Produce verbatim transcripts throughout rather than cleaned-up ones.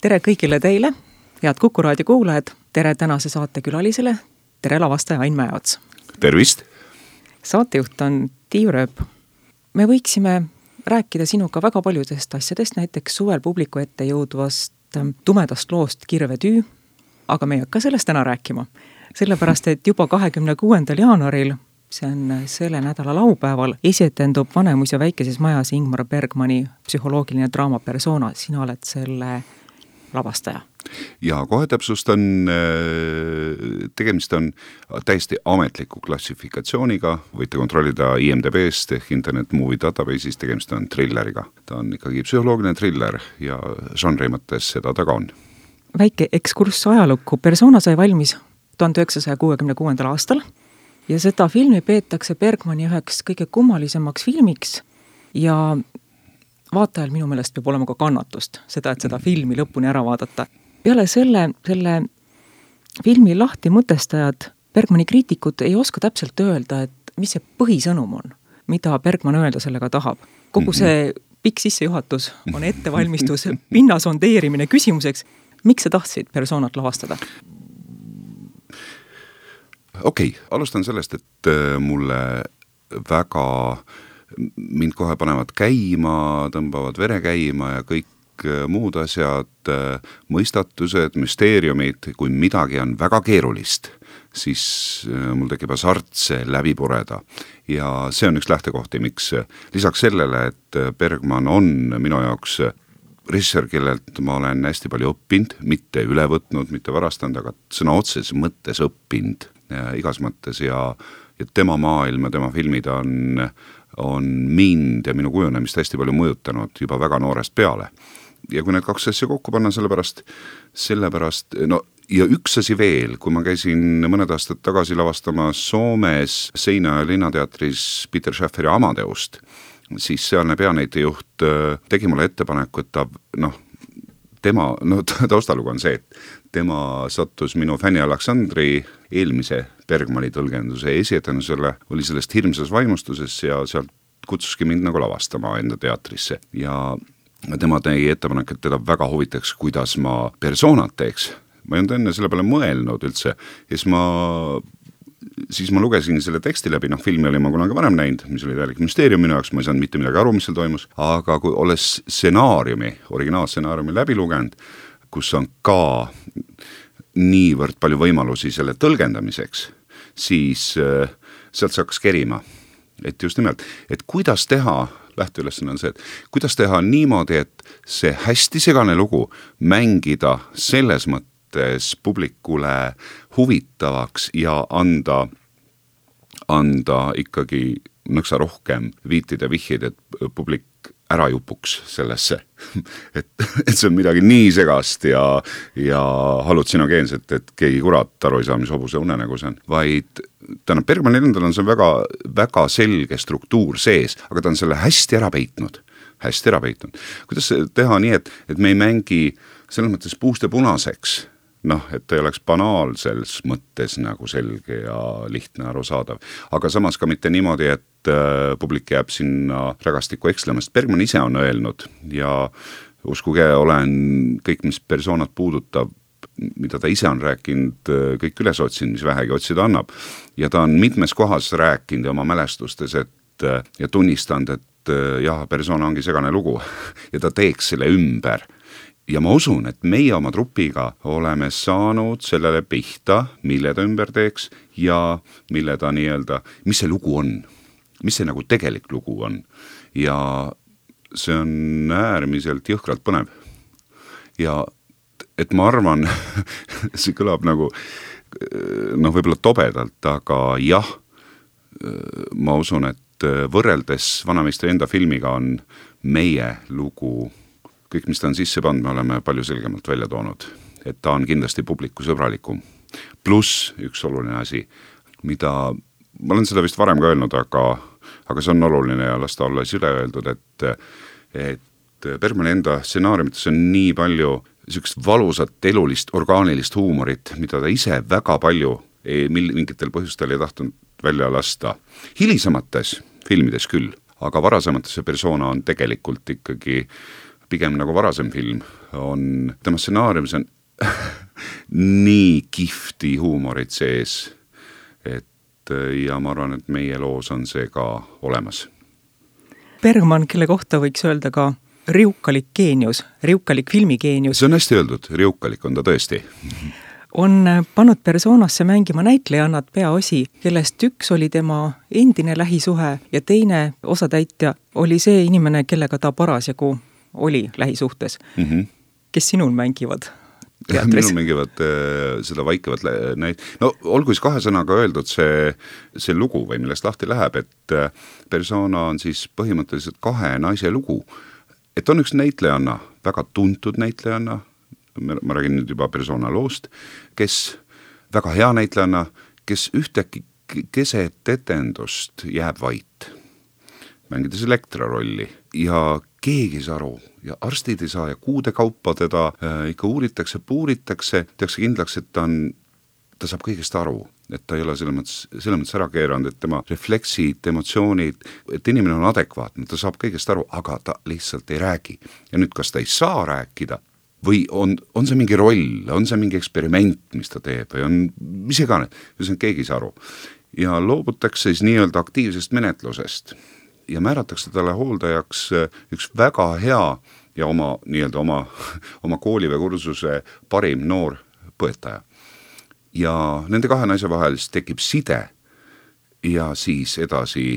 tere kõigile teile, head Kuku raadio kuulajad, tere tänase saate külalisele, tere lavastaja Ain Mäeots. Tervist! Saatejuht on Tiiu Rööp. Me võiksime rääkida sinuga väga paljudest asjadest, näiteks suvel publiku ette jõudvast tumedast loost Kirvetüü, aga me ei hakka sellest täna rääkima. Sellepärast, et juba kahekümne kuuendal jaanuaril, see on selle nädala laupäeval, esetendub Vanemuis ja väikeses majas Ingmar Bergmani psühholoogiline draama Persona. Sina oled selle lavastaja. Ja kohe täpsustan, tegemist on täiesti ametliku klassifikatsiooniga, võite kontrollida I M D B-st ehk Internet Movie Database'is, tegemist on thrilleriga. Ta on ikkagi psühholoogiline thriller ja žanri mõttes seda taga on. Väike ekskurss ajalukku. Persona sai valmis tuhande üheksasaja kuuekümne kuuendal aastal ja seda filmi peetakse Bergmani üheks kõige kummalisemaks filmiks ja vaatajal minu meelest peab olema ka kannatust, seda, et seda filmi lõpuni ära vaadata. Peale selle, selle filmi lahti mõtestajad, Bergmani kriitikud ei oska täpselt öelda, et mis see põhisõnum on, mida Bergman öelda sellega tahab. Kogu see pikk sissejuhatus on ettevalmistus, pinna sondeerimine küsimuseks, miks sa tahtsid Personat lavastada? Okei, okay, alustan sellest, et mulle väga mind kohe panevad käima, tõmbavad vere käima ja kõik muud asjad, mõistatused, müsteeriumid, kui midagi on väga keerulist, siis mul tekib hasart see läbi pureda. Ja see on üks lähtekohti, miks lisaks sellele, et Bergman on minu jaoks režissöör, kellelt ma olen hästi palju õppinud, mitte üle võtnud, mitte varastanud, aga sõna otseses mõttes õppinud igas mõttes ja, ja tema maailm ja tema filmid on on mind ja minu kujunemist hästi palju mõjutanud juba väga noorest peale. Ja kui need kaks asja kokku panna, sellepärast, sellepärast no, ja üks asi veel, kui ma käisin mõned aastad tagasi lavastamas Soomes Seina- ja linnateatris Peter Schäfferi Amadeust, siis sealne peanäitejuht tegi mulle ettepaneku, et ta, noh, tema, no taustalugu on see, et tema sattus minu Fanny Aleksandri eelmise Bergmani tõlgenduse esietendusele, oli sellest hirmsas vaimustuses ja sealt kutsuski mind nagu lavastama enda teatrisse. Ja tema tegi ettepanek, et teda väga huvitaks, kuidas ma Personat teeks. Ma ei olnud enne selle peale mõelnud üldse. Ja siis ma, siis ma lugesin selle teksti läbi, noh filmi oli ma kunagi varem näinud, mis oli täielik müsteerium minu jaoks, ma ei saanud mitte midagi aru, mis seal toimus. Aga kui olles stsenaariumi, originaalstsenaariumi läbi lugenud, kus on ka niivõrd palju võimalusi selle tõlgendamiseks, siis äh, sealt see hakkas kerima. Et just nimelt, et kuidas teha, lähteülesanne on see, et kuidas teha niimoodi, et see hästi segane lugu mängida selles mõttes publikule huvitavaks ja anda, anda ikkagi nõksa rohkem viitid ja vihjeid, et publik ära jupuks sellesse, et, et see on midagi nii segast ja, ja halutsinogeenset, et keegi kurat aru ei saa, mis hobuse unenägu see on, vaid tähendab, Bergmani endal on see väga, väga selge struktuur sees, aga ta on selle hästi ära peitnud, hästi ära peitnud. Kuidas teha nii, et, et me ei mängi selles mõttes puust ja punaseks, noh, et ta ei oleks banaalses mõttes nagu selge ja lihtne arusaadav, aga samas ka mitte niimoodi, et publik jääb sinna rägastikku ekslemast. Bergman ise on öelnud ja uskuge, olen kõik, mis Personat puudutab, mida ta ise on rääkinud, kõik üles otsinud, mis vähegi otsida annab. Ja ta on mitmes kohas rääkinud oma mälestustes, et, ja tunnistanud, et jah, Persona ongi segane lugu ja ta teeks selle ümber. Ja ma usun, et meie oma trupiga oleme saanud sellele pihta, mille ta ümber teeks ja mille ta nii-öelda, mis see lugu on, mis see nagu tegelik lugu on. Ja see on äärmiselt jõhkralt põnev. Ja et ma arvan, see kõlab nagu, noh, võib-olla tobedalt, aga jah, ma usun, et võrreldes Vanameistri enda filmiga on meie lugu kõik, mis ta on sisse pannud, me oleme palju selgemalt välja toonud, et ta on kindlasti publiku sõbralikum. Plus üks oluline asi, mida, ma olen seda vist varem ka öelnud, aga, aga see on oluline ja las ta olla üle öeldud, et, et Bergmani enda stsenaariumites on nii palju sükest valusat, elulist, orgaanilist huumorit, mida ta ise väga palju ei, mingitel põhjustel ei tahtnud välja lasta. Hilisemates filmides küll, aga varasemates see Persona on tegelikult ikkagi pigem nagu varasem film, on tema stsenaariumis on nii kihvti huumorit sees, et ja ma arvan, et meie loos on see ka olemas. Bergman, kelle kohta võiks öelda ka riukalik geenius, riukalik filmigeenius. See on hästi öeldud, riukalik on ta tõesti. On pannud persoonasse mängima näitlejannad peaosi, kellest üks oli tema endine lähisuhe ja teine osatäitja oli see inimene, kellega ta parasjagu oli lähisuhtes. Mm-hmm. Kes sinul mängivad teatris? Minul mängivad äh, seda vaikivat näit-. No olgu siis kahe sõnaga öeldud see, see lugu või millest lahti läheb, et äh, persona on siis põhimõtteliselt kahe naise lugu. Et on üks näitlejanna, väga tuntud näitlejanna, ma räägin nüüd juba persona loost, kes väga hea näitlejanna, kes ühtegi keset etendust jääb vait, mängides Elektra rolli ja keegi ei saa aru ja arstid ei saa ja kuude kaupa teda äh, ikka uuritakse, puuritakse, tehakse kindlaks, et ta on, ta saab kõigest aru, et ta ei ole selle mõttes, selle mõttes ära keeranud, et tema refleksid, emotsioonid, et inimene on adekvaatne, ta saab kõigest aru, aga ta lihtsalt ei räägi. Ja nüüd, kas ta ei saa rääkida või on, on see mingi roll, on see mingi eksperiment, mis ta teeb või on mis iganes, see on keegi ei saa aru. Ja loobutakse siis nii-öelda aktiivsest menetlusest ja määratakse talle hooldajaks üks väga hea ja oma, nii-öelda oma, oma kooli või kursuse parim noor põetaja. Ja nende kahe naise vahel siis tekib side ja siis edasi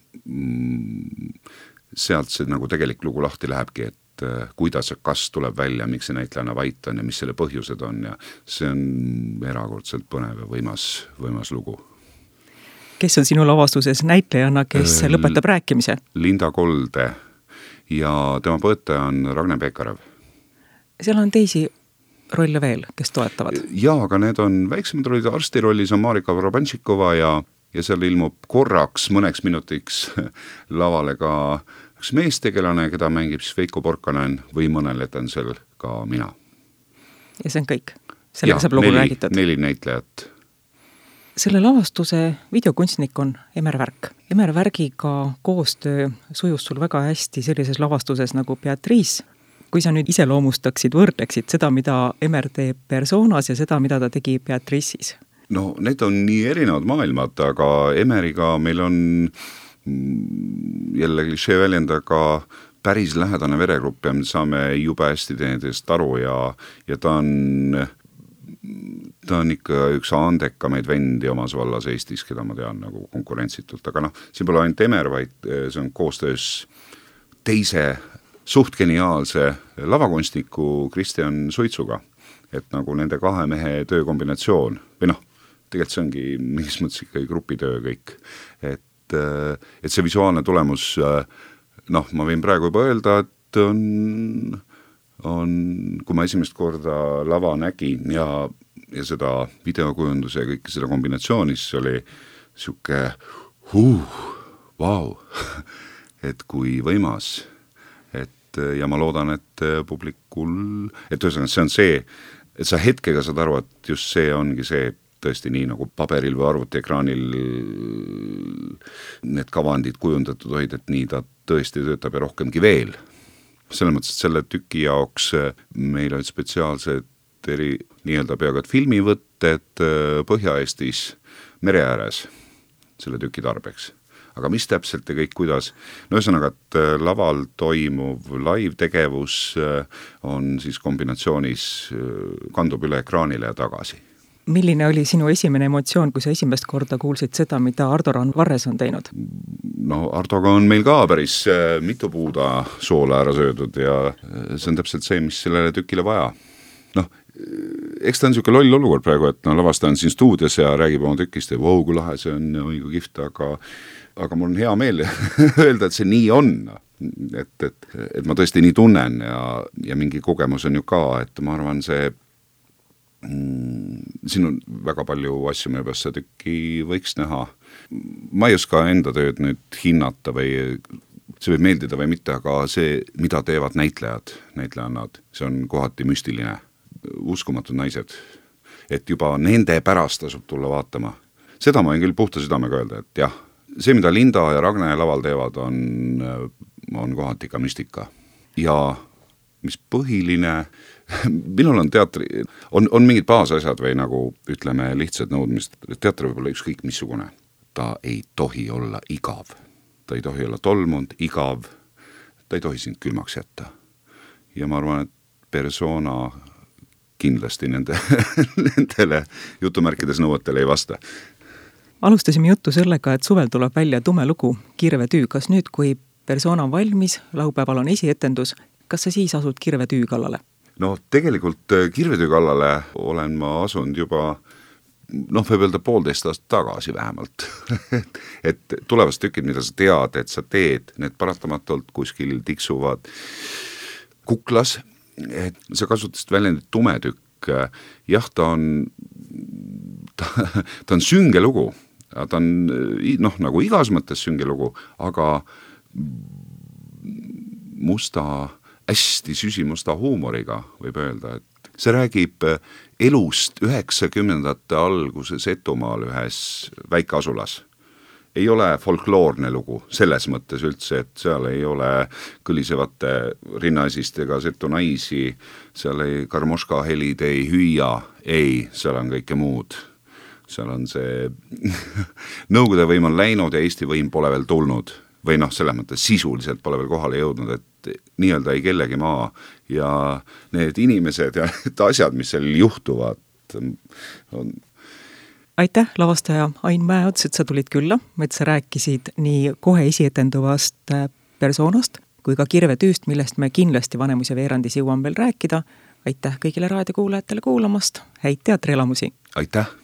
mm, sealt see nagu tegelik lugu lahti lähebki, et kuidas ja kas tuleb välja, miks see näitlejana vait on ja mis selle põhjused on ja see on erakordselt põnev ja võimas, võimas lugu. Kes on sinu lavastuses näitlejana, kes äh, lõpetab rääkimise? Linda Kolde ja tema põetaja on Ragne Pekarev. Seal on teisi rolle veel, kes toetavad? Jaa, aga need on väiksemad rollid, arsti rollis on Marika Vrabantšikova ja, ja seal ilmub korraks mõneks minutiks lavale ka üks meestegelane, keda mängib siis Veiko Porkanen või mõnel etensel ka mina. Ja see on kõik? Sellega saab lugu neli, räägitud? Neli näitlejat. Selle lavastuse videokunstnik on Emer Värk. Emer Värgiga koostöö sujus sul väga hästi sellises lavastuses nagu Beatrice. Kui sa nüüd iseloomustaksid, võrdleksid seda, mida Emer teeb persoonas ja seda, mida ta tegi Beatrice'is? No, need on nii erinevad maailmad, aga Emeriga meil on jälle klišee väljendaga päris lähedane veregrupp ja me saame jube hästi teineteist aru ja, ja ta on ta on ikka üks andekamaid vendi omas vallas Eestis, keda ma tean nagu konkurentsitult, aga noh, siin pole ainult Emer, vaid see on koostöös teise suht geniaalse lavakunstniku Kristjan Suitsuga, et nagu nende kahe mehe töökombinatsioon või noh, tegelikult see ongi mingis mõttes ikka grupitöö kõik, et et see visuaalne tulemus, noh, ma võin praegu juba öelda, et on, on kui ma esimest korda lava nägin ja, ja seda videokujunduse ja kõike seda kombinatsioonis oli siuke huh, vau, et kui võimas, et ja ma loodan, et publikul, et ühesõnaga see on see, et sa hetkega saad aru, et just see ongi see, tõesti nii nagu paberil või arvutiekraanil need kavandid kujundatud hoid, et nii ta tõesti töötab ja rohkemgi veel. Selles mõttes, et selle tüki jaoks meil olid spetsiaalsed eri nii-öelda peaaegu et filmivõtted Põhja-Eestis mere ääres selle tüki tarbeks. Aga mis täpselt ja kõik kuidas? No ühesõnaga, et laval toimuv live-tegevus on siis kombinatsioonis, kandub üle ekraanile ja tagasi. Milline oli sinu esimene emotsioon, kui sa esimest korda kuulsid seda, mida Ardo Raan Varres on teinud? No Ardoga on meil ka päris mitu puuda soola ära söödud ja see on täpselt see, mis sellele tükile vaja. Noh, eks ta on niisugune loll olukord praegu, et no lavastaja on siin stuudios ja räägib oma tükist ja vau, kui lahe see on ja õigu kihvt, aga, aga mul on hea meel öelda, et see nii on. Et, et, et ma tõesti nii tunnen ja, ja mingi kogemus on ju ka, et ma arvan, see mm, siin on väga palju asju, mille peast see tükki võiks näha. Ma ei oska enda tööd nüüd hinnata või see võib meeldida või mitte, aga see, mida teevad näitlejad, näitlejannad, see on kohati müstiline. Uskumatud naised, et juba nende pärast tasub tulla vaatama. Seda ma võin küll puhta südamega öelda, et jah, see, mida Linda ja Ragne laval teevad, on, on kohati ka müstika. Ja mis põhiline, minul on teatri, on, on mingid baasasjad või nagu ütleme lihtsad nõudmised, teater võib olla ükskõik missugune. Ta ei tohi olla igav. Ta ei tohi olla tolmund, igav. Ta ei tohi sind külmaks jätta. Ja ma arvan, et persona kindlasti nende, nendele jutumärkides nõuetele ei vasta. Alustasime juttu sellega, et suvel tuleb välja tume lugu Kirvetüü. Kas nüüd, kui persona on valmis, laupäeval on esietendus, kas sa siis asud Kirvetüü kallale? No tegelikult Kirvetüü kallale olen ma asunud juba, noh, võib öelda poolteist aastat tagasi vähemalt. et tulevast tükid, mida sa tead, et sa teed, need paratamatult kuskil tiksuvad kuklas, et sa kasutasid väljendit tume tükk. Jah, ta on, ta, ta on sünge lugu. Ta on, noh, nagu igas mõttes sünge lugu, aga musta, hästi süsimusta huumoriga võib öelda, et see räägib elust üheksakümnendate alguse Setumaal ühes väikeasulas. Ei ole folkloorne lugu selles mõttes üldse, et seal ei ole kõlisevate rinnaisistega setu naisi, seal ei karmoška helid ei hüüa, ei, seal on kõike muud. Seal on see Nõukogude võim on läinud ja Eesti võim pole veel tulnud. Või noh, selles mõttes sisuliselt pole veel kohale jõudnud, et nii-öelda ei kellegi maa. Ja need inimesed ja need asjad, mis seal juhtuvad, on... Aitäh, lavastaja Ain Mäeots, et sa tulid külla, et sa rääkisid nii kohe esietenduvast persoonast kui ka Kirvetüüst, millest me kindlasti Vanemuise veerandis jõuame veel rääkida. Aitäh kõigile raadiokuulajatele kuulamast, häid teatrielamusi! Aitäh!